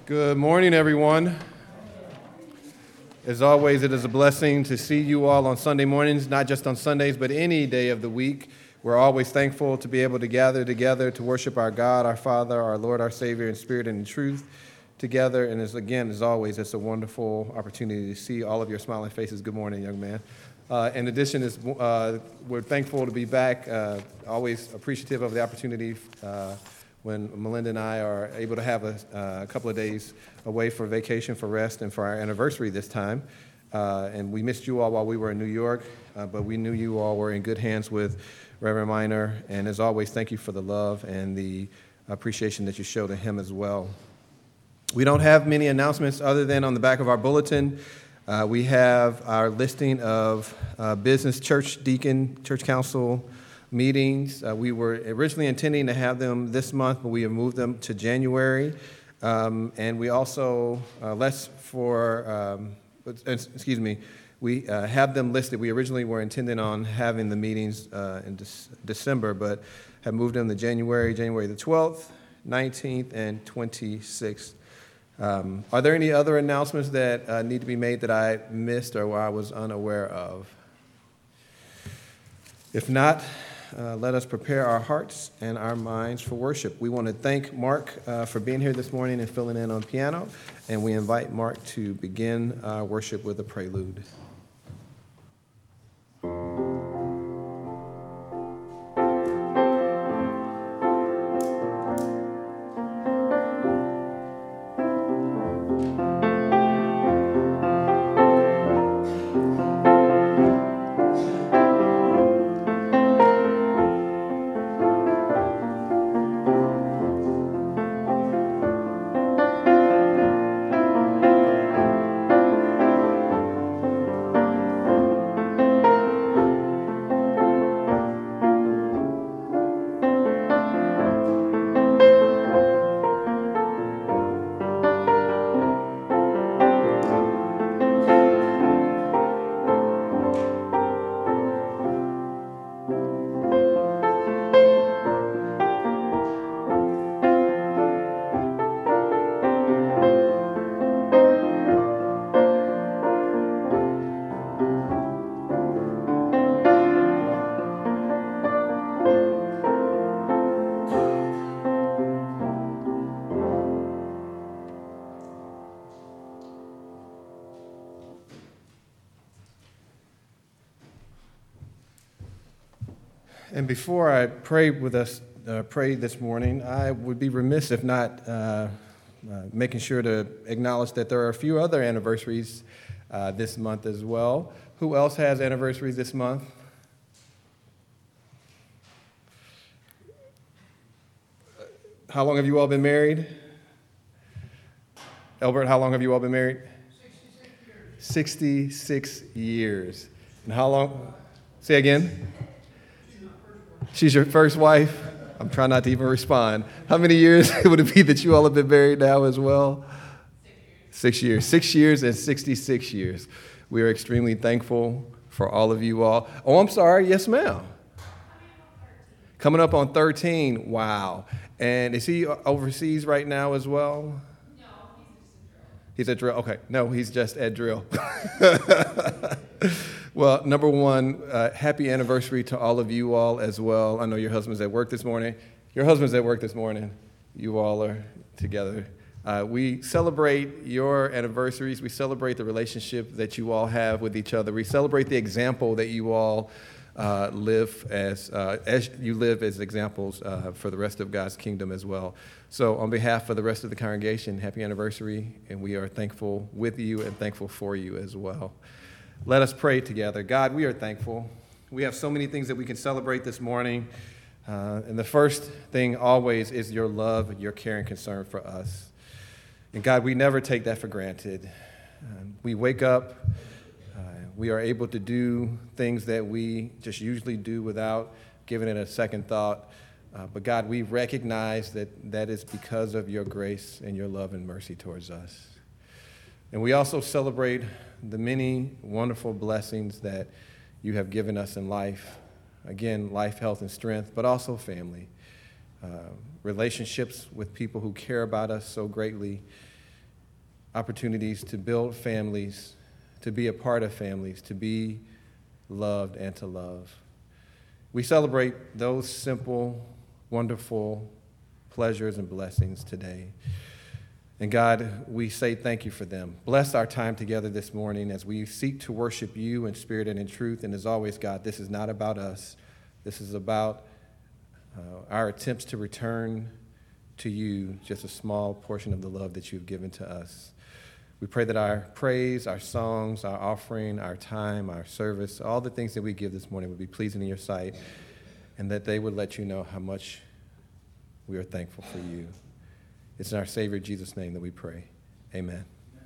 Good morning, everyone. As always, it is a blessing to see you all on Sunday mornings, not just on Sundays, but any day of the week. We're always thankful to be able to gather together to worship our God, our Father, our Lord, our Savior in spirit and in truth together. And as always, it's a wonderful opportunity to see all of your smiling faces. Good morning, young man. In addition, we're thankful to be back, always appreciative of the opportunity when Melinda and I are able to have a couple of days away for vacation, for rest, and for our anniversary this time. And we missed you all while we were in New York, but we knew you all were in good hands with Reverend Minor. And as always, thank you for the love and the appreciation that you show to him as well. We don't have many announcements other than on the back of our bulletin. We have our listing of business church deacon, church council meetings. We were originally intending to have them this month, but we have moved them to January. And we also, we have them listed. We originally were intending on having the meetings in December, but have moved them to January the 12th, 19th, and 26th. Are there any other announcements that need to be made that I missed or I was unaware of? If not, let us prepare our hearts and our minds for worship. We want to thank Mark for being here this morning and filling in on piano, and we invite Mark to begin worship with a prelude. And before I pray this morning, I would be remiss if not making sure to acknowledge that there are a few other anniversaries this month as well. Who else has anniversaries this month? How long have you all been married? Albert, how long have you all been married? 66 years. And how long? Say again. She's your first wife? I'm trying not to even respond. How many years would it be that you all have been married now as well? 6 years. 6 years and 66 years. We are extremely thankful for all of you all. Oh, I'm sorry. Yes, ma'am. Coming up on 13. Wow. And is he overseas right now as well? No, He's at drill. Okay. No, he's just at drill. Well, number one, happy anniversary to all of you all as well. I know your husband's at work this morning. Your husband's at work this morning. You all are together. We celebrate your anniversaries. We celebrate the relationship that you all have with each other. We celebrate the example that you all live as you live as examples for the rest of God's kingdom as well. So on behalf of the rest of the congregation, happy anniversary, and we are thankful with you and thankful for you as well. Let us pray together. God, we are thankful. We have so many things that we can celebrate this morning. And the first thing always is your love, your care and concern for us. And God, we never take that for granted. We wake up, we are able to do things that we just usually do without giving it a second thought. But God, we recognize that that is because of your grace and your love and mercy towards us. And we also celebrate the many wonderful blessings that you have given us in life. Again, life, health, and strength, but also family. Relationships with people who care about us so greatly. opportunities to build families, to be a part of families, to be loved and to love. We celebrate those simple, wonderful pleasures and blessings today. And God, we say thank you for them. Bless our time together this morning as we seek to worship you in spirit and in truth. And as always, God, this is not about us. This is about our attempts to return to you just a small portion of the love that you've given to us. We pray that our praise, our songs, our offering, our time, our service, all the things that we give this morning would be pleasing in your sight, and that they would let you know how much we are thankful for you. It's in our Savior Jesus' name that we pray. Amen.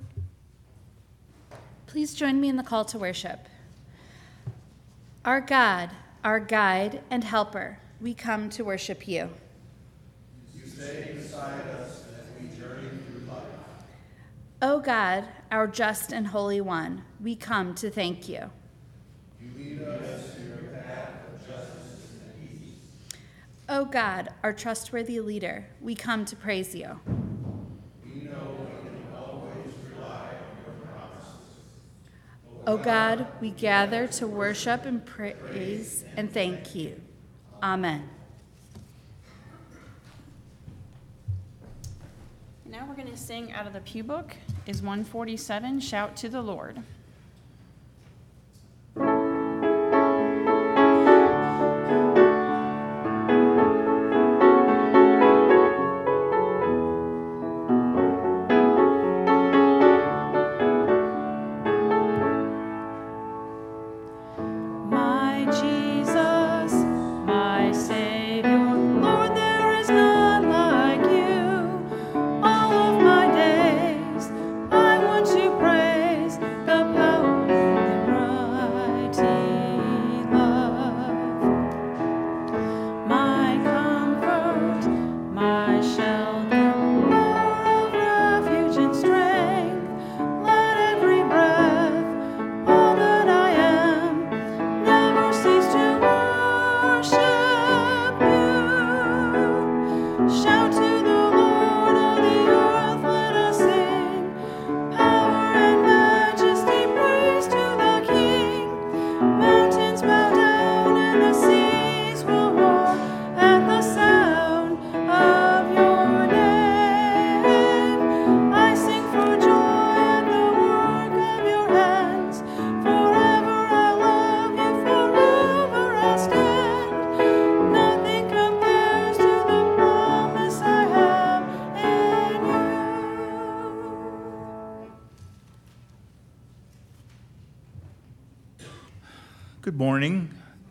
Please join me in the call to worship. Our God, our guide and helper, we come to worship you. You stay beside us as we journey through life. O God, our just and holy one, we come to thank you. You lead us through your path of justice and peace. O God, our trustworthy leader, we come to praise you. We know we can always rely on your promises. O God, we gather to worship and praise and thank you. Amen. Now we're going to sing out of the Pew Book, is 147, Shout to the Lord. Good morning.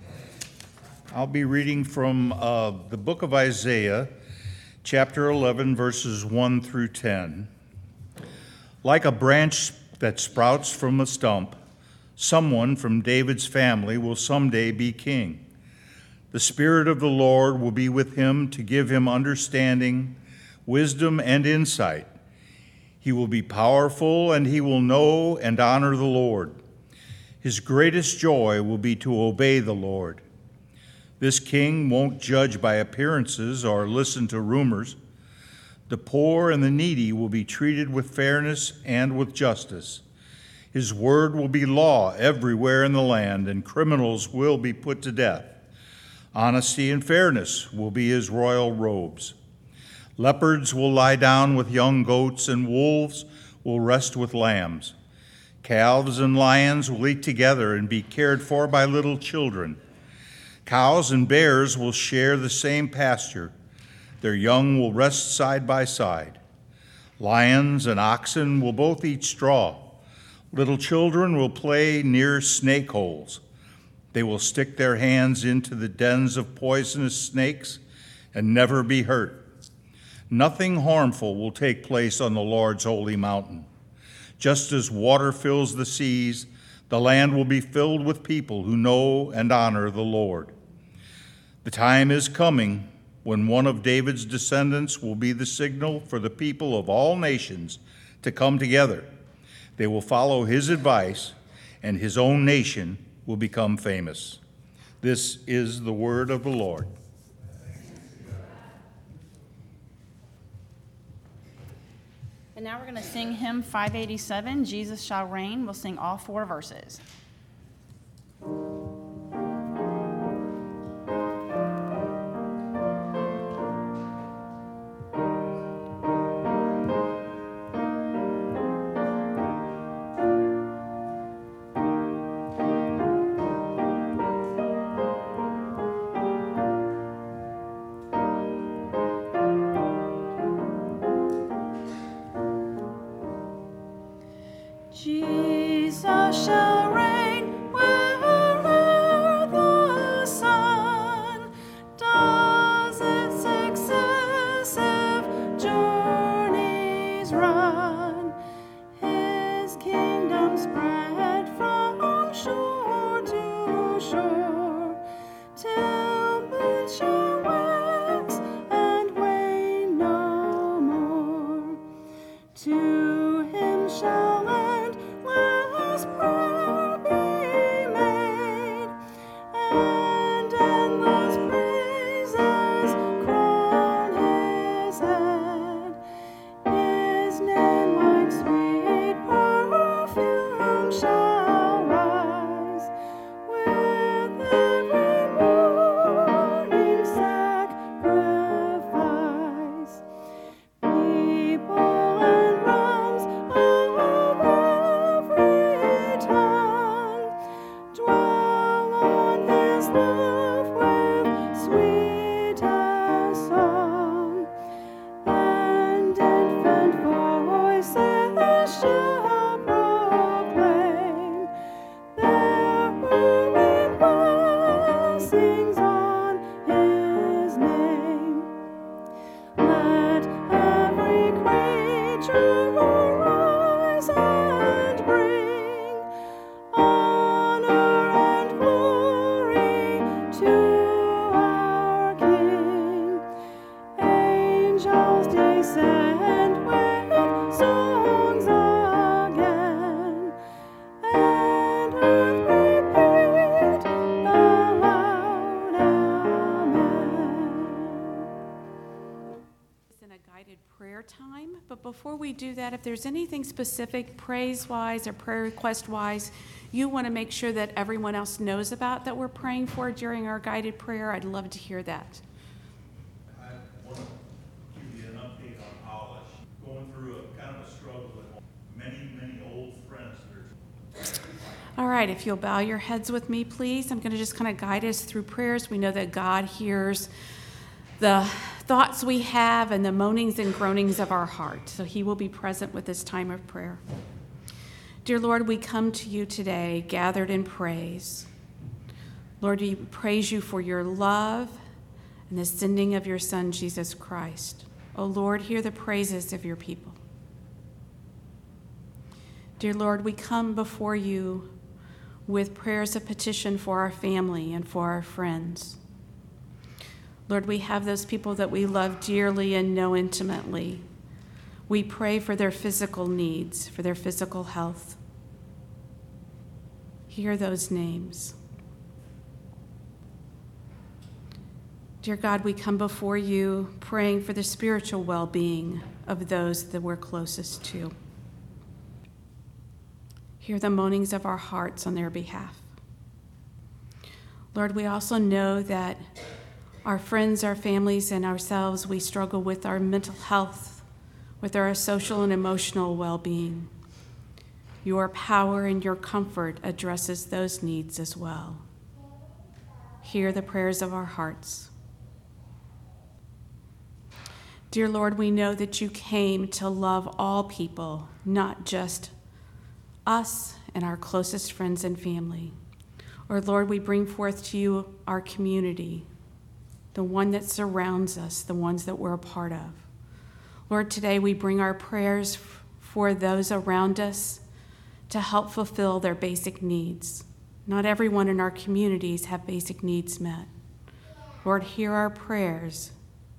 I'll be reading from the book of Isaiah, chapter 11, verses 1 through 10. Like a branch that sprouts from a stump, someone from David's family will someday be king. The Spirit of the Lord will be with him to give him understanding, wisdom, and insight. He will be powerful, and he will know and honor the Lord. His greatest joy will be to obey the Lord. This king won't judge by appearances or listen to rumors. The poor and the needy will be treated with fairness and with justice. His word will be law everywhere in the land, and criminals will be put to death. Honesty and fairness will be his royal robes. Leopards will lie down with young goats, and wolves will rest with lambs. Calves and lions will eat together and be cared for by little children. Cows and bears will share the same pasture. Their young will rest side by side. Lions and oxen will both eat straw. Little children will play near snake holes. They will stick their hands into the dens of poisonous snakes and never be hurt. Nothing harmful will take place on the Lord's holy mountain. Just as water fills the seas, the land will be filled with people who know and honor the Lord. The time is coming when one of David's descendants will be the signal for the people of all nations to come together. They will follow his advice, and his own nation will become famous. This is the word of the Lord. And now we're going to sing hymn 587, Jesus Shall Reign. We'll sing all 4 verses. Jesus shall reign wherever the sun does its successive journeys run. His kingdom spread from shore to shore, till moon shall wax and wane no more. To him shall endless prayer be made, and endless praises crown his head. His name like sweet perfume shall rise with every morning sacrifice. People and realms of every tongue dwell on his love with sweetest song, and infant voices shall proclaim their early blessings on his name. Let every creature arise and bring honor and glory to our King. Angels descend with songs again, and earth repeat the loud Amen. In a guided prayer time, but before we do that, if there's anything specific praise-wise or prayer request-wise you want to make sure that everyone else knows about that we're praying for during our guided prayer, I'd love to hear that. I want to give you an update on Polish. Going through a kind of a struggle with many old friends that are All right, if you'll bow your heads with me, please. I'm going to just kind of guide us through prayers. We know that God hears the thoughts we have and the moanings and groanings of our heart, so he will be present with this time of prayer. Dear Lord, we come to you today gathered in praise. Lord, we praise you for your love and the sending of your Son, Jesus Christ. Oh Lord, hear the praises of your people. Dear Lord, we come before you with prayers of petition for our family and for our friends. Lord, we have those people that we love dearly and know intimately. We pray for their physical needs, for their physical health. Hear those names. Dear God, we come before you praying for the spiritual well-being of those that we're closest to. Hear the moanings of our hearts on their behalf. Lord, we also know that our friends, our families, and ourselves, we struggle with our mental health, with our social and emotional well-being. Your power and your comfort addresses those needs as well. Hear the prayers of our hearts. Dear Lord, we know that you came to love all people, not just us and our closest friends and family. Or Lord, we bring forth to you our community, the one that surrounds us, the ones that we're a part of. Lord, today we bring our prayers for those around us to help fulfill their basic needs. Not everyone in our communities have basic needs met. Lord, hear our prayers.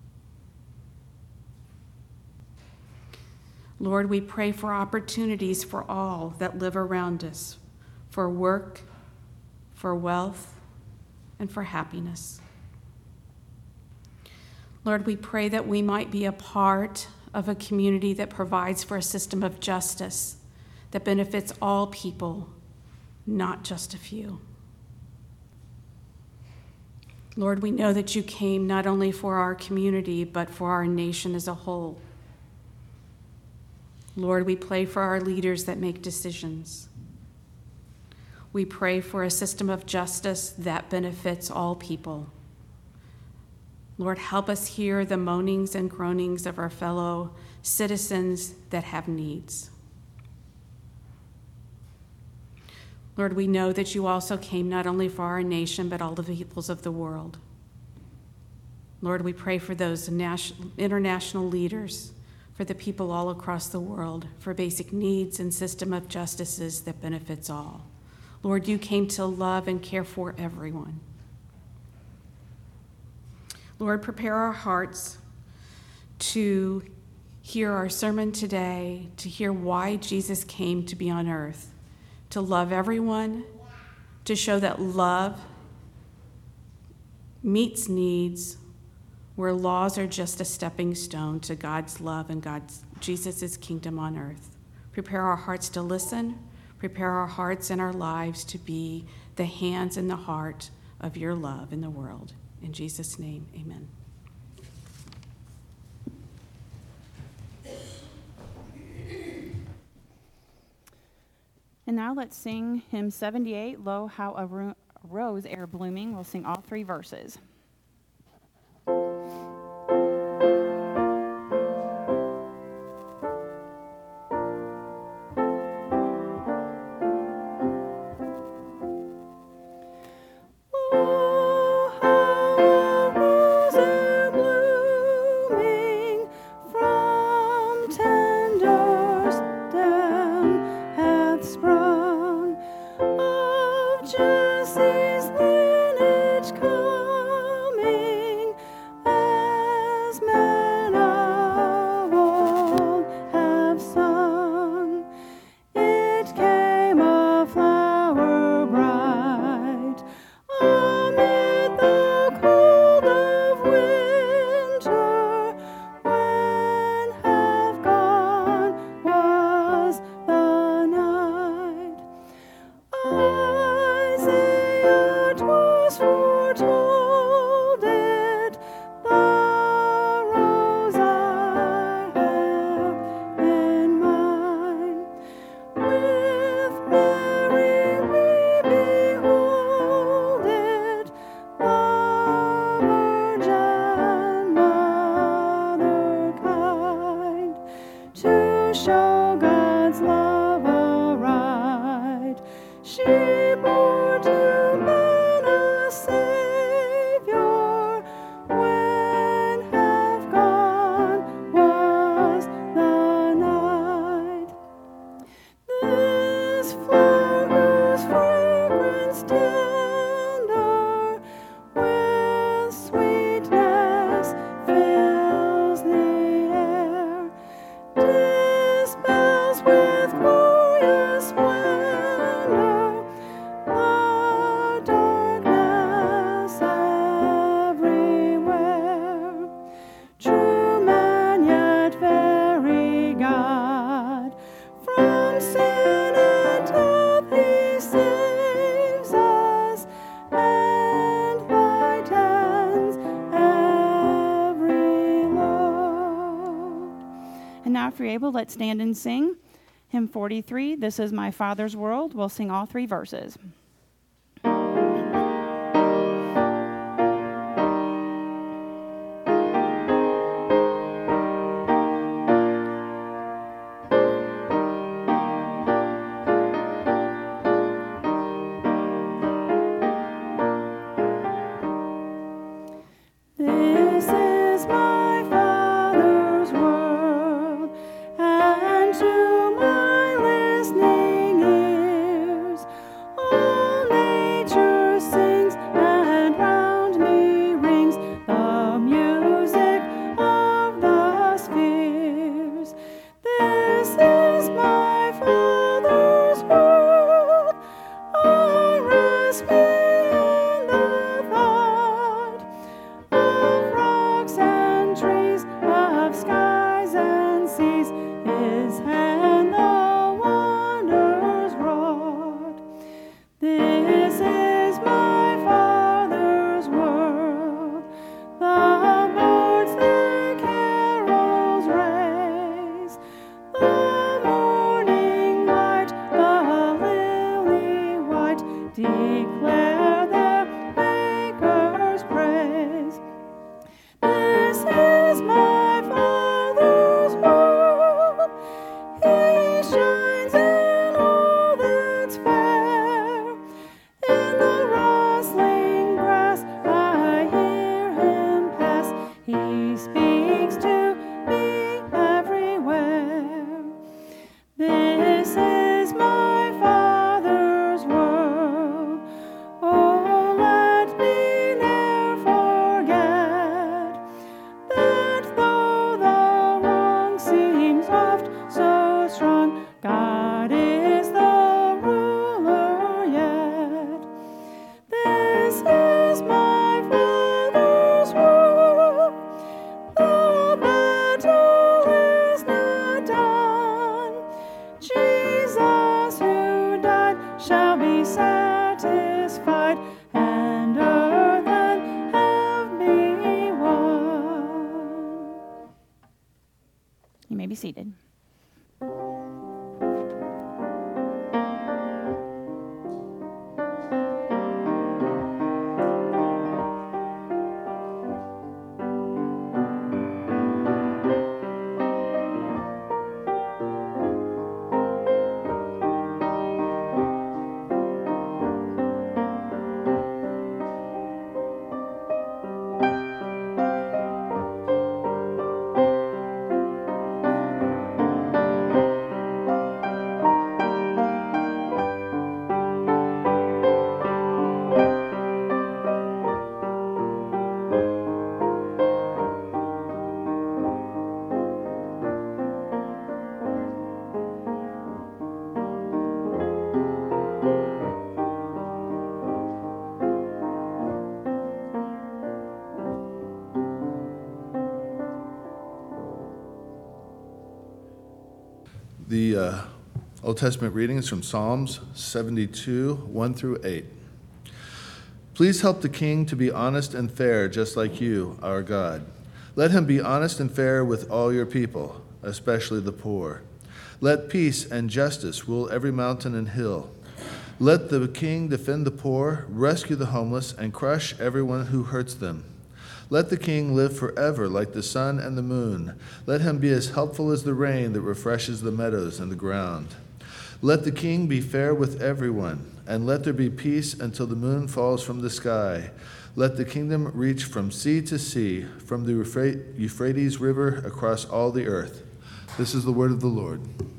Lord, we pray for opportunities for all that live around us, for work, for wealth, and for happiness. Lord, we pray that we might be a part of a community that provides for a system of justice that benefits all people, not just a few. Lord, we know that you came not only for our community, but for our nation as a whole. Lord, we pray for our leaders that make decisions. We pray for a system of justice that benefits all people. Lord, help us hear the moanings and groanings of our fellow citizens that have needs. Lord, we know that you also came not only for our nation, but all the peoples of the world. Lord, we pray for those international leaders, for the people all across the world, for basic needs and system of justices that benefits all. Lord, you came to love and care for everyone. Lord, prepare our hearts to hear our sermon today, to hear why Jesus came to be on earth, to love everyone, to show that love meets needs, where laws are just a stepping stone to God's love and Jesus' kingdom on earth. Prepare our hearts to listen, prepare our hearts and our lives to be the hands and the heart of your love in the world. In Jesus' name, amen. And now let's sing hymn 78, Lo, How a Rose Ere Blooming. We'll sing all three verses. Jesse's lineage coming, if you're able, let's stand and sing. Hymn 43, This Is My Father's World. We'll sing all three verses. This is my Father's world, and to my listening ears, shall be satisfied, and earth and heaven be one. You may be seated. The Old Testament reading is from Psalms 72, 1 through 8. Please help the king to be honest and fair, just like you, our God. Let him be honest and fair with all your people, especially the poor. Let peace and justice rule every mountain and hill. Let the king defend the poor, rescue the homeless, and crush everyone who hurts them. Let the king live forever like the sun and the moon. Let him be as helpful as the rain that refreshes the meadows and the ground. Let the king be fair with everyone, and let there be peace until the moon falls from the sky. Let the kingdom reach from sea to sea, from the Euphrates River across all the earth. This is the word of the Lord.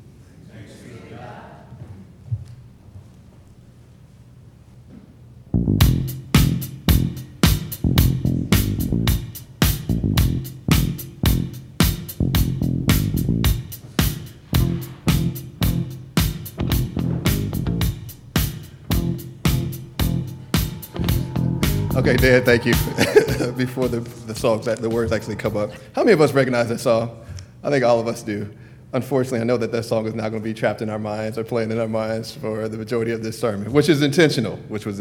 Okay, Dan, thank you. Before the words actually come up, how many of us recognize that song? I think all of us do. Unfortunately, I know that song is not going to be trapped in our minds or playing in our minds for the majority of this sermon, which was intentional.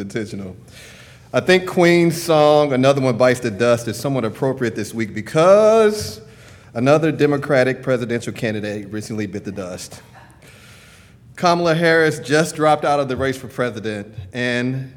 I think Queen's song, Another One Bites the Dust, is somewhat appropriate this week because another Democratic presidential candidate recently bit the dust. Kamala Harris just dropped out of the race for president, and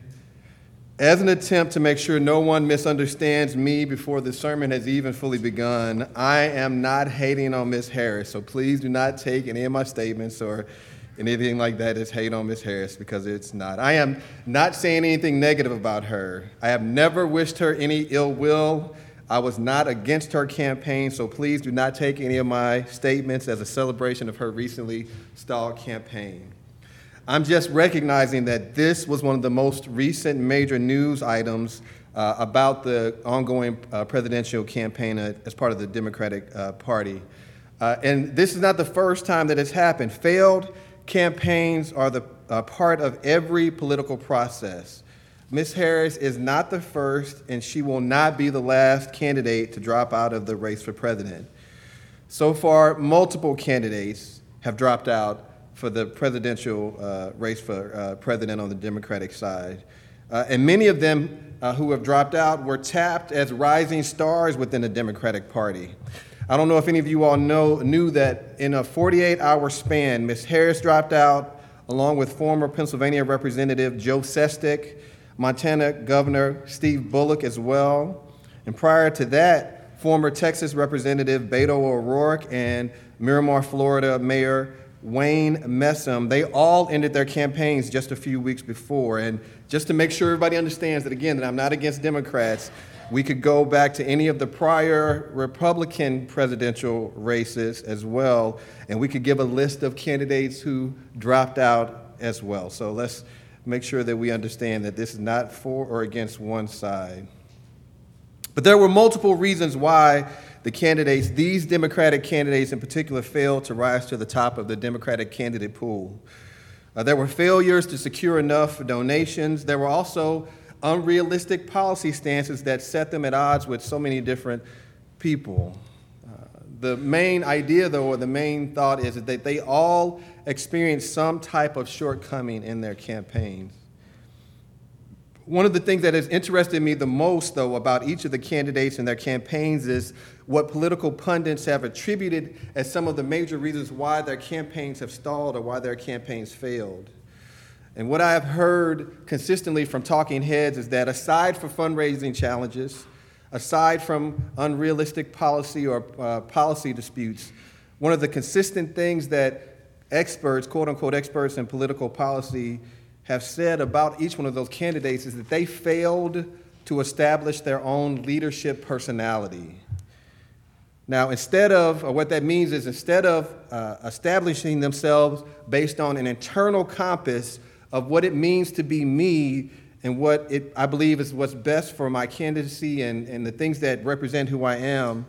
as an attempt to make sure no one misunderstands me before the sermon has even fully begun, I am not hating on Ms. Harris, so please do not take any of my statements or anything like that as hate on Ms. Harris, because it's not. I am not saying anything negative about her. I have never wished her any ill will. I was not against her campaign, so please do not take any of my statements as a celebration of her recently stalled campaign. I'm just recognizing that this was one of the most recent major news items about the ongoing presidential campaign as part of the Democratic Party. And this is not the first time that it's happened. Failed campaigns are the part of every political process. Ms. Harris is not the first, and she will not be the last candidate to drop out of the race for president. So far, multiple candidates have dropped out for the presidential race for president on the Democratic side. And many of them who have dropped out were tapped as rising stars within the Democratic Party. I don't know if any of you all knew that in a 48-hour span, Ms. Harris dropped out, along with former Pennsylvania Representative Joe Sestak, Montana Governor Steve Bullock as well. And prior to that, former Texas Representative Beto O'Rourke and Miramar, Florida Mayor Wayne Messam, they all ended their campaigns just a few weeks before. And just to make sure everybody understands that, again, that I'm not against Democrats, we could go back to any of the prior Republican presidential races as well, and we could give a list of candidates who dropped out as well. So let's make sure that we understand that this is not for or against one side. But there were multiple reasons why these Democratic candidates in particular, failed to rise to the top of the Democratic candidate pool. There were failures to secure enough donations. There were also unrealistic policy stances that set them at odds with so many different people. The main idea, though, or the main thought is that they all experience some type of shortcoming in their campaigns. One of the things that has interested me the most, though, about each of the candidates and their campaigns is what political pundits have attributed as some of the major reasons why their campaigns have stalled or why their campaigns failed. And what I have heard consistently from talking heads is that aside from fundraising challenges, aside from unrealistic policy or policy disputes, one of the consistent things that experts, quote-unquote experts in political policy, have said about each one of those candidates is that they failed to establish their own leadership personality. Now, what that means is instead of establishing themselves based on an internal compass of what it means to be me and what I believe is what's best for my candidacy and the things that represent who I am,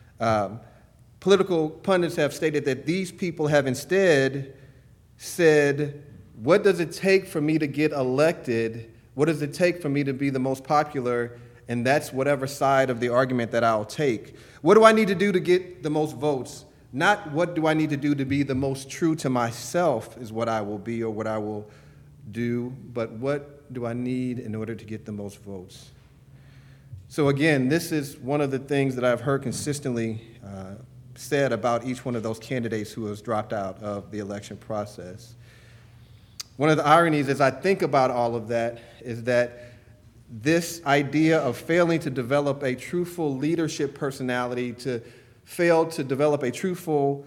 political pundits have stated that these people have instead said, what does it take for me to get elected? What does it take for me to be the most popular? And that's whatever side of the argument that I'll take. What do I need to do to get the most votes? Not what do I need to do to be the most true to myself is what I will be or what I will do, but what do I need in order to get the most votes? So again, this is one of the things that I've heard consistently said about each one of those candidates who has dropped out of the election process. One of the ironies as I think about all of that is that this idea of failing to develop a truthful leadership personality, to fail to develop a truthful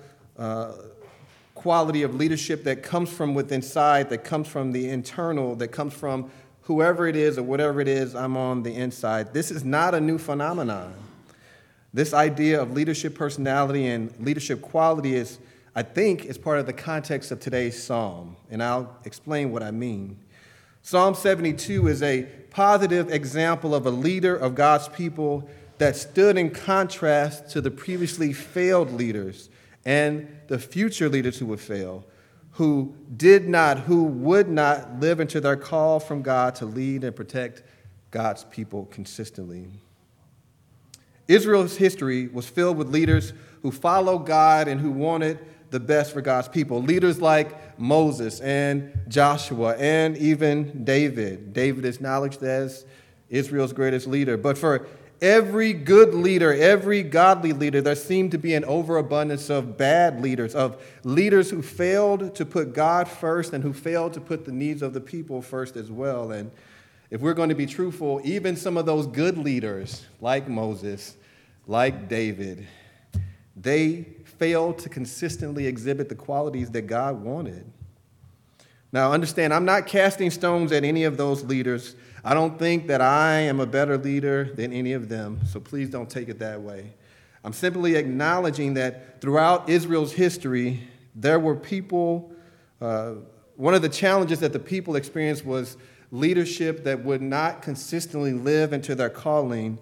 quality of leadership that comes from within inside, that comes from the internal, that comes from whoever it is or whatever it is I'm on the inside. This is not a new phenomenon. This idea of leadership personality and leadership quality is, I think, is part of the context of today's psalm, and I'll explain what I mean. Psalm 72 is a positive example of a leader of God's people that stood in contrast to the previously failed leaders and the future leaders who would fail, who would not live into their call from God to lead and protect God's people consistently. Israel's history was filled with leaders who followed God and who wanted the best for God's people. Leaders like Moses and Joshua and even David. David is acknowledged as Israel's greatest leader. But for every good leader, every godly leader, there seemed to be an overabundance of bad leaders, of leaders who failed to put God first and who failed to put the needs of the people first as well. And if we're going to be truthful, even some of those good leaders, like Moses, like David, they failed to consistently exhibit the qualities that God wanted. Now, understand, I'm not casting stones at any of those leaders. I don't think that I am a better leader than any of them, so please don't take it that way. I'm simply acknowledging that throughout Israel's history, there were people, one of the challenges that the people experienced was leadership that would not consistently live into their calling,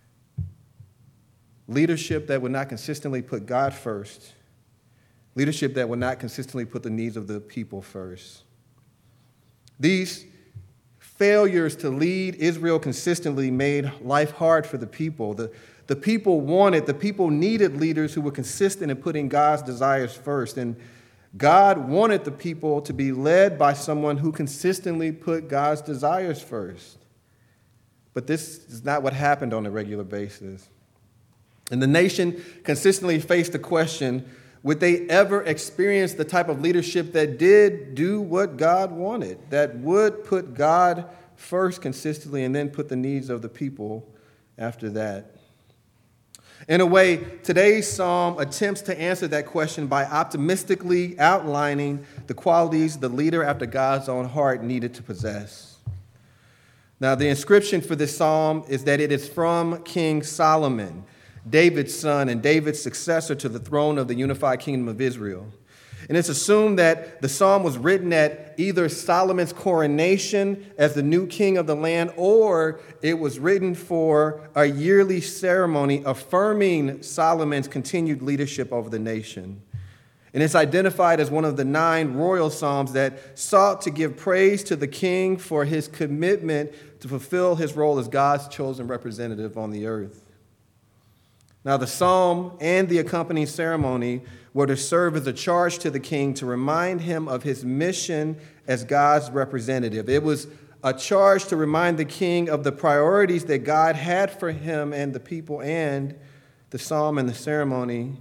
leadership that would not consistently put God first, leadership that would not consistently put the needs of the people first. These failures to lead Israel consistently made life hard for the people. The people needed leaders who were consistent in putting God's desires first. And God wanted the people to be led by someone who consistently put God's desires first. But this is not what happened on a regular basis. And the nation consistently faced the question, would they ever experience the type of leadership that did do what God wanted, that would put God first consistently and then put the needs of the people after that? In a way, today's psalm attempts to answer that question by optimistically outlining the qualities the leader after God's own heart needed to possess. Now, the inscription for this psalm is that it is from King Solomon, David's son and David's successor to the throne of the unified kingdom of Israel. And it's assumed that the psalm was written at either Solomon's coronation as the new king of the land, or it was written for a yearly ceremony affirming Solomon's continued leadership over the nation. And it's identified as one of the 9 royal psalms that sought to give praise to the king for his commitment to fulfill his role as God's chosen representative on the earth. Now, the psalm and the accompanying ceremony were to serve as a charge to the king to remind him of his mission as God's representative. It was a charge to remind the king of the priorities that God had for him and the people, and the psalm and the ceremony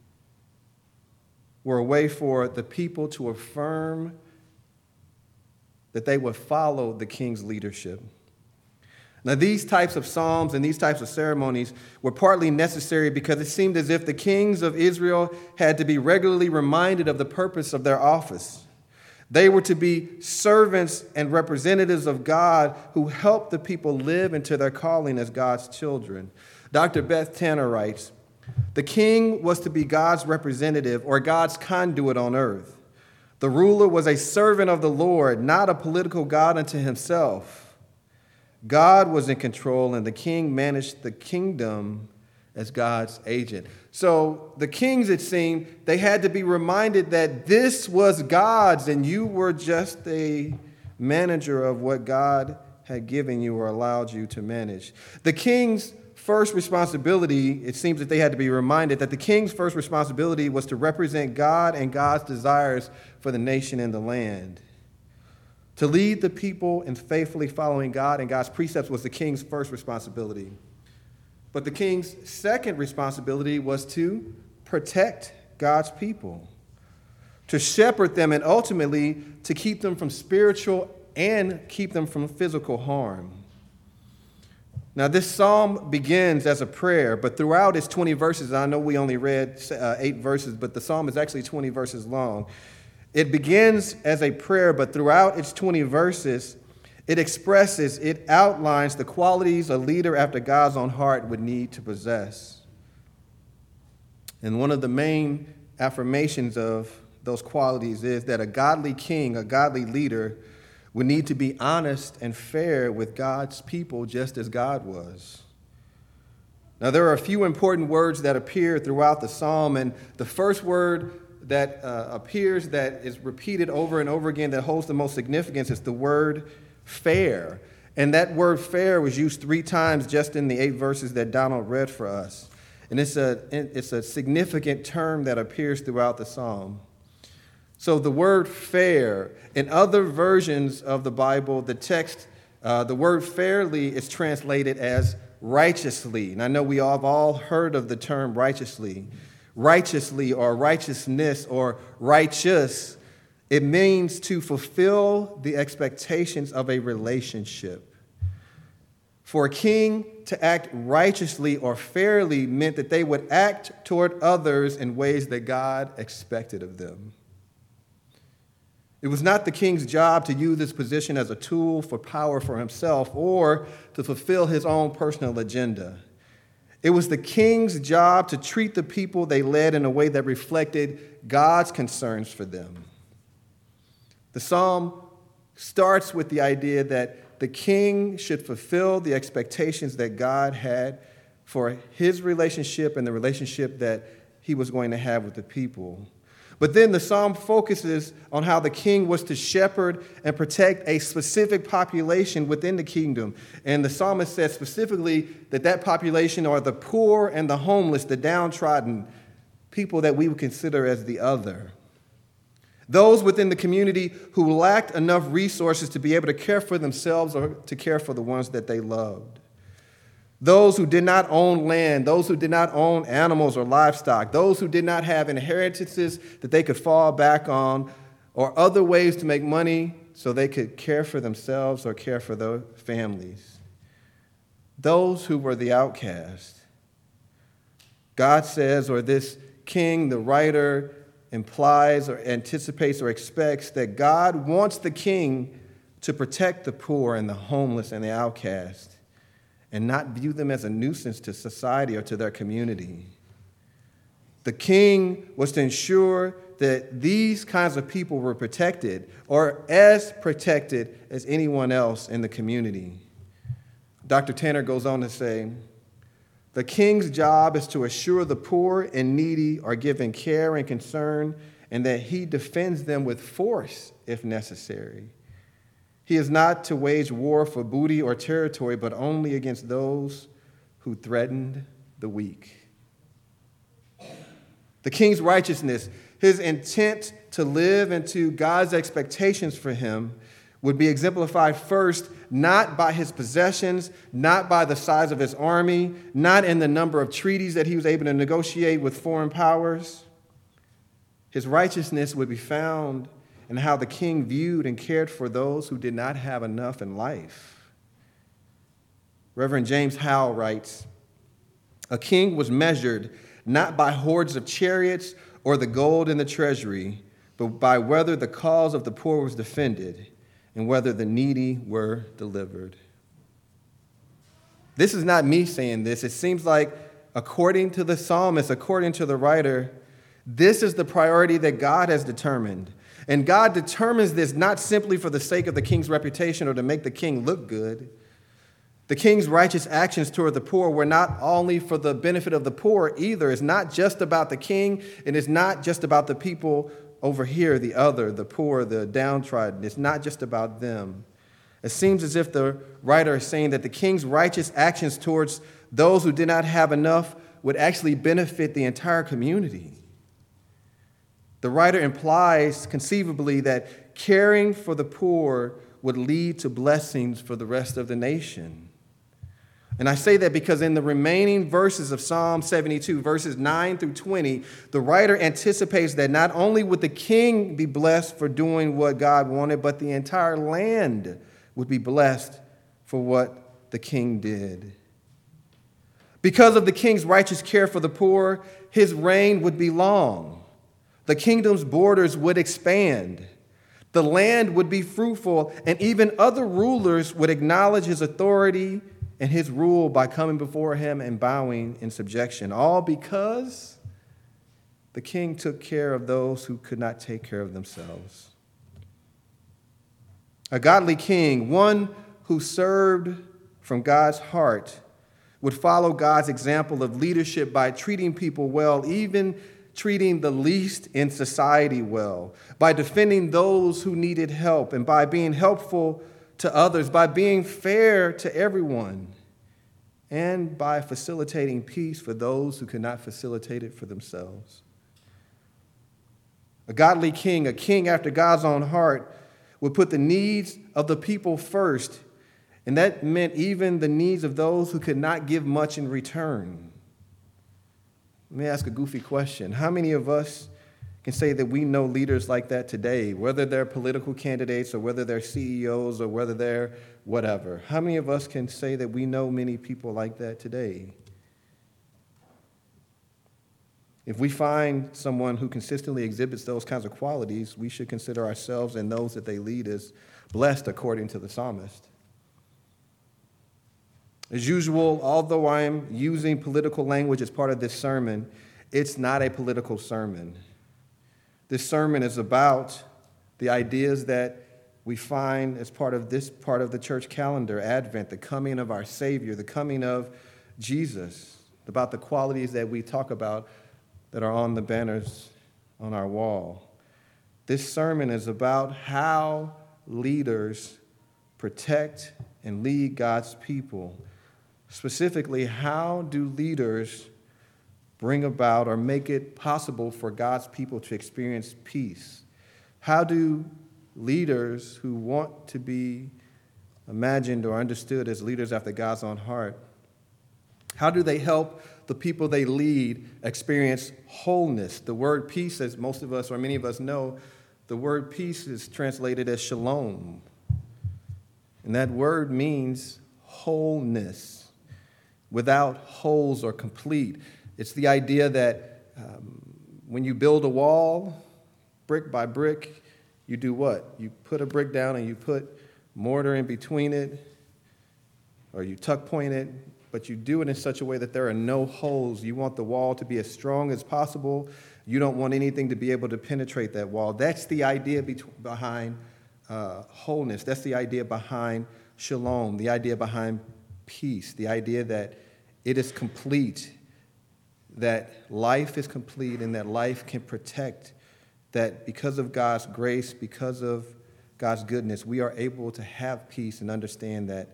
were a way for the people to affirm that they would follow the king's leadership. Now, these types of psalms and these types of ceremonies were partly necessary because it seemed as if the kings of Israel had to be regularly reminded of the purpose of their office. They were to be servants and representatives of God who helped the people live into their calling as God's children. Dr. Beth Tanner writes, "The king was to be God's representative or God's conduit on earth. The ruler was a servant of the Lord, not a political god unto himself. God was in control, and the king managed the kingdom as God's agent." So the kings, it seemed, they had to be reminded that this was God's, and you were just a manager of what God had given you or allowed you to manage. The king's first responsibility, it seems that they had to be reminded that the king's first responsibility was to represent God and God's desires for the nation and the land. To lead the people in faithfully following God and God's precepts was the king's first responsibility. But the king's second responsibility was to protect God's people, to shepherd them, and ultimately to keep them from spiritual and keep them from physical harm. Now, this psalm begins as a prayer, but throughout its 20 verses, I know we only read 8 verses, but the psalm is actually 20 verses long. It begins as a prayer, but throughout its 20 verses, it outlines the qualities a leader after God's own heart would need to possess. And one of the main affirmations of those qualities is that a godly king, a godly leader, would need to be honest and fair with God's people just as God was. Now, there are a few important words that appear throughout the psalm, and the first word that appears, that is repeated over and over again, that holds the most significance, is the word fair. And that word fair was used 3 times just in the 8 verses that Donald read for us. And it's a significant term that appears throughout the psalm. So the word fair, in other versions of the Bible, the text, the word fairly is translated as righteously. And I know we have all heard of the term righteously. Righteously or righteousness or righteous, it means to fulfill the expectations of a relationship. For a king to act righteously or fairly meant that they would act toward others in ways that God expected of them. It was not the king's job to use his position as a tool for power for himself or to fulfill his own personal agenda. It was the king's job to treat the people they led in a way that reflected God's concerns for them. The psalm starts with the idea that the king should fulfill the expectations that God had for his relationship and the relationship that he was going to have with the people. But then the psalm focuses on how the king was to shepherd and protect a specific population within the kingdom. And the psalmist says specifically that population are the poor and the homeless, the downtrodden, people that we would consider as the other. Those within the community who lacked enough resources to be able to care for themselves or to care for the ones that they loved. Those who did not own land, those who did not own animals or livestock, those who did not have inheritances that they could fall back on, or other ways to make money so they could care for themselves or care for their families. Those who were the outcast. God says, or this king, the writer, implies or anticipates or expects that God wants the king to protect the poor and the homeless and the outcast, and not view them as a nuisance to society or to their community. The king was to ensure that these kinds of people were protected, or as protected as anyone else in the community. Dr. Tanner goes on to say, the king's job is to assure the poor and needy are given care and concern, and that he defends them with force if necessary. He is not to wage war for booty or territory, but only against those who threatened the weak. The king's righteousness, his intent to live into God's expectations for him, would be exemplified first, not by his possessions, not by the size of his army, not in the number of treaties that he was able to negotiate with foreign powers. His righteousness would be found in how the king viewed and cared for those who did not have enough in life. Reverend James Howell writes, "A king was measured not by hordes of chariots or the gold in the treasury, but by whether the cause of the poor was defended and whether the needy were delivered." This is not me saying this. It seems like, according to the psalmist, according to the writer, this is the priority that God has determined. And God determines this not simply for the sake of the king's reputation or to make the king look good. The king's righteous actions toward the poor were not only for the benefit of the poor either. It's not just about the king, and it's not just about the people over here, the other, the poor, the downtrodden. It's not just about them. It seems as if the writer is saying that the king's righteous actions towards those who did not have enough would actually benefit the entire community. The writer implies conceivably that caring for the poor would lead to blessings for the rest of the nation. And I say that because in the remaining verses of Psalm 72, verses 9 through 20, the writer anticipates that not only would the king be blessed for doing what God wanted, but the entire land would be blessed for what the king did. Because of the king's righteous care for the poor, his reign would be long. The kingdom's borders would expand. The land would be fruitful, and even other rulers would acknowledge his authority and his rule by coming before him and bowing in subjection, all because the king took care of those who could not take care of themselves. A godly king, one who served from God's heart, would follow God's example of leadership by treating people well, even treating the least in society well, by defending those who needed help, and by being helpful to others, by being fair to everyone, and by facilitating peace for those who could not facilitate it for themselves. A godly king, a king after God's own heart, would put the needs of the people first, and that meant even the needs of those who could not give much in return. Let me ask a goofy question. How many of us can say that we know leaders like that today, whether they're political candidates or whether they're CEOs or whether they're whatever? How many of us can say that we know many people like that today? If we find someone who consistently exhibits those kinds of qualities, we should consider ourselves and those that they lead as blessed, according to the psalmist. As usual, although I'm using political language as part of this sermon, it's not a political sermon. This sermon is about the ideas that we find as part of this part of the church calendar, Advent, the coming of our Savior, the coming of Jesus, about the qualities that we talk about that are on the banners on our wall. This sermon is about how leaders protect and lead God's people. Specifically, how do leaders bring about or make it possible for God's people to experience peace? How do leaders who want to be imagined or understood as leaders after God's own heart, how do they help the people they lead experience wholeness? The word peace, as most of us or many of us know, the word peace is translated as shalom. And that word means wholeness, without holes or complete. It's the idea that when you build a wall, brick by brick, you do what? You put a brick down and you put mortar in between it, or you tuck point it, but you do it in such a way that there are no holes. You want the wall to be as strong as possible. You don't want anything to be able to penetrate that wall. That's the idea behind wholeness. That's the idea behind shalom, the idea behind peace, the idea that it is complete, that life is complete, and that life can protect, that because of God's grace, because of God's goodness, we are able to have peace and understand that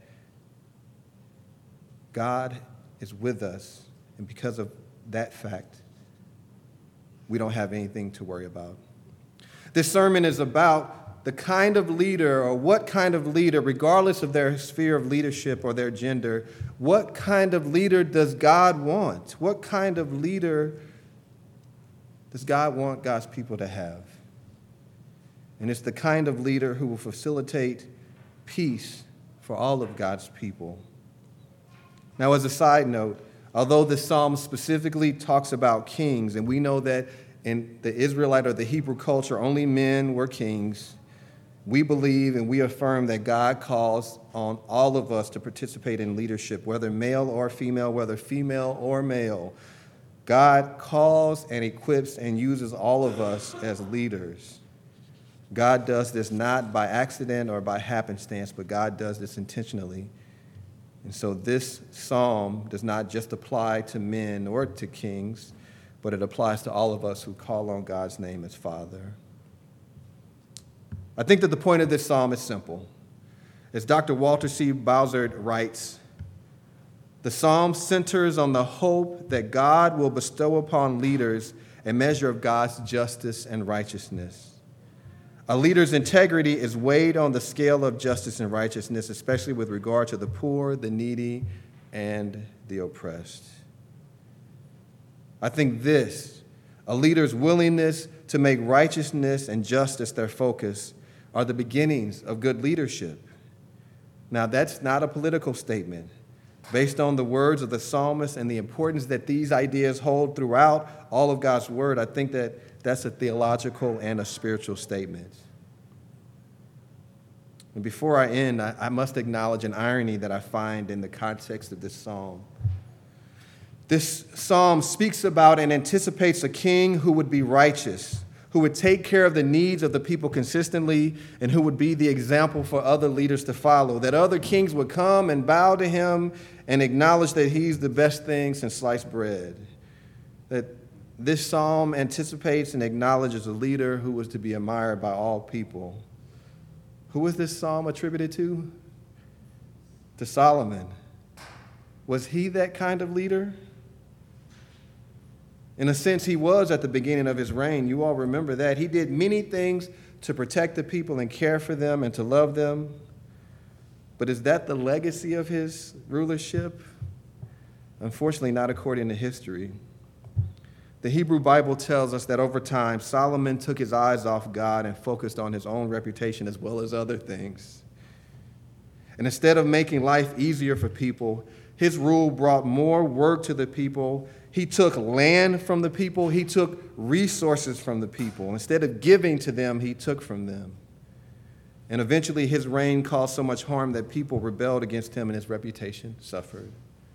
God is with us, and because of that fact, we don't have anything to worry about. This sermon is about the kind of leader, or what kind of leader, regardless of their sphere of leadership or their gender, what kind of leader does God want? What kind of leader does God want God's people to have? And it's the kind of leader who will facilitate peace for all of God's people. Now, as a side note, although the psalm specifically talks about kings, and we know that in the Israelite or the Hebrew culture, only men were kings, we believe and we affirm that God calls on all of us to participate in leadership, whether male or female, whether female or male. God calls and equips and uses all of us as leaders. God does this not by accident or by happenstance, but God does this intentionally. And so this psalm does not just apply to men or to kings, but it applies to all of us who call on God's name as Father. I think that the point of this psalm is simple. As Dr. Walter C. Bowsert writes, the psalm centers on the hope that God will bestow upon leaders a measure of God's justice and righteousness. A leader's integrity is weighed on the scale of justice and righteousness, especially with regard to the poor, the needy, and the oppressed. I think this, a leader's willingness to make righteousness and justice their focus, are the beginnings of good leadership. Now, that's not a political statement. Based on the words of the psalmist and the importance that these ideas hold throughout all of God's word, I think that that's a theological and a spiritual statement. And before I end, I must acknowledge an irony that I find in the context of this psalm. This psalm speaks about and anticipates a king who would be righteous, who would take care of the needs of the people consistently, and who would be the example for other leaders to follow, that other kings would come and bow to him and acknowledge that he's the best thing since sliced bread. That this psalm anticipates and acknowledges a leader who was to be admired by all people. Who was this psalm attributed to? To Solomon. Was he that kind of leader? In a sense, he was at the beginning of his reign. You all remember that. He did many things to protect the people and care for them and to love them. But is that the legacy of his rulership? Unfortunately, not according to history. The Hebrew Bible tells us that over time, Solomon took his eyes off God and focused on his own reputation as well as other things. And instead of making life easier for people, his rule brought more work to the people. He took land from the people. He took resources from the people. Instead of giving to them, he took from them. And eventually his reign caused so much harm that people rebelled against him and his reputation suffered.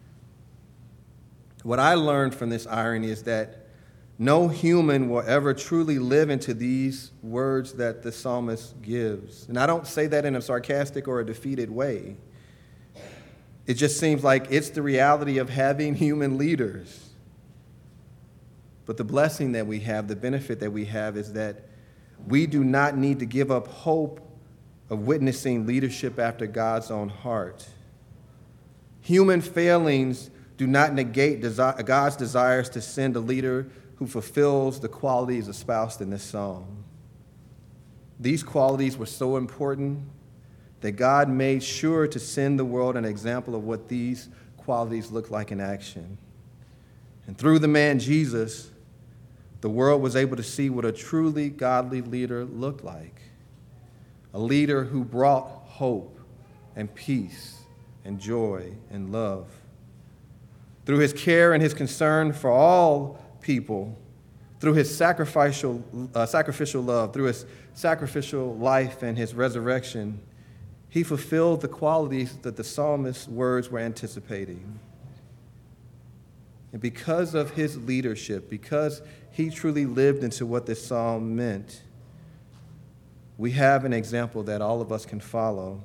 What I learned from this irony is that no human will ever truly live into these words that the psalmist gives. And I don't say that in a sarcastic or a defeated way. It just seems like it's the reality of having human leaders. But the blessing that we have, the benefit that we have, is that we do not need to give up hope of witnessing leadership after God's own heart. Human failings do not negate God's desires to send a leader who fulfills the qualities espoused in this psalm. These qualities were so important that God made sure to send the world an example of what these qualities look like in action. And through the man Jesus, the world was able to see what a truly godly leader looked like. A leader who brought hope and peace and joy and love. Through his care and his concern for all people, through his sacrificial love, through his sacrificial life and his resurrection, he fulfilled the qualities that the psalmist's words were anticipating. And because of his leadership, because he truly lived into what this psalm meant, we have an example that all of us can follow.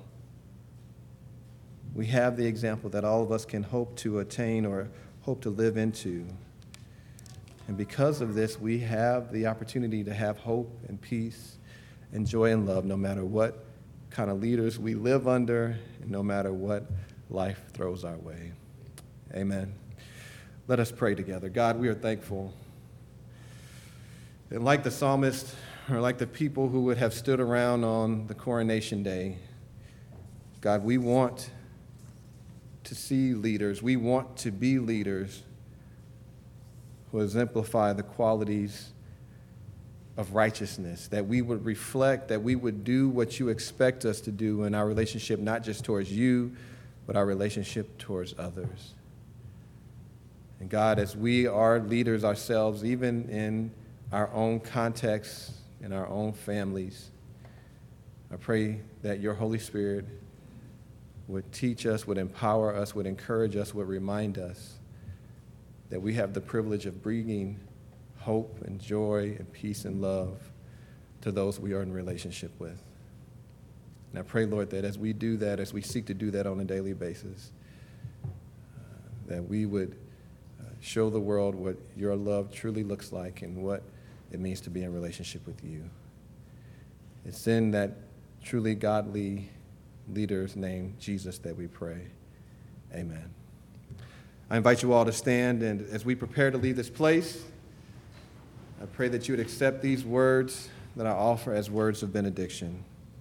We have the example that all of us can hope to attain or hope to live into. And because of this, we have the opportunity to have hope and peace and joy and love no matter what kind of leaders we live under and no matter what life throws our way. Amen. Let us pray together. God, we are thankful And like the psalmist, or like the people who would have stood around on the coronation day, God, we want to see leaders. We want to be leaders who exemplify the qualities of righteousness, that we would reflect, that we would do what you expect us to do in our relationship, not just towards you, but our relationship towards others. And God, as we are leaders ourselves, even in our own contexts, in our own families, I pray that your Holy Spirit would teach us, would empower us, would encourage us, would remind us that we have the privilege of bringing hope and joy and peace and love to those we are in relationship with. And I pray, Lord, that as we do that, as we seek to do that on a daily basis, that we would show the world what your love truly looks like and what it means to be in relationship with you. It's in that truly godly leader's name, Jesus, that we pray. Amen. I invite you all to stand, and as we prepare to leave this place, I pray that you would accept these words that I offer as words of benediction.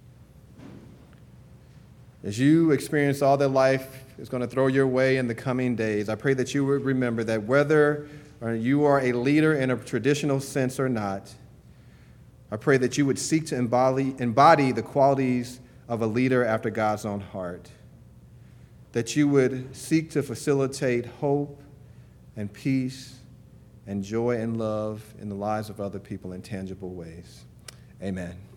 As you experience all that life is going to throw your way in the coming days, I pray that you would remember that whether you are a leader in a traditional sense or not, I pray that you would seek to embody the qualities of a leader after God's own heart, that you would seek to facilitate hope and peace and joy and love in the lives of other people in tangible ways. Amen.